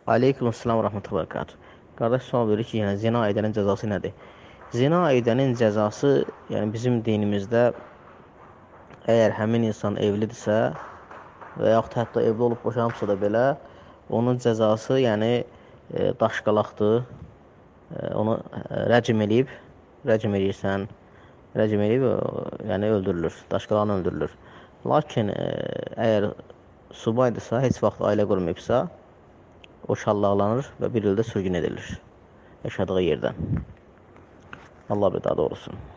Aleykümselam və rəhmətullah və bərəkatuh. Qardaş sual verir ki, yəni zina edənin cəzası nədir? Zina edənin cəzası, yəni bizim dinimizdə əgər həmin insan evlidirsə və yaxud hətta evli olub boşanıbsa da belə, onun cəzası, yəni daşqalaqdır. Onu rəcm eləyirsən, rəcm eləyib, yəni öldürülür, daşqalaqla öldürülür. Lakin əgər subaydırsa, heç vaxt ailə qurmayıbsa, o şallaqlanır və bir ildə sürgün edilir yaşadığı yerdən. Allah bir daha doğrusun.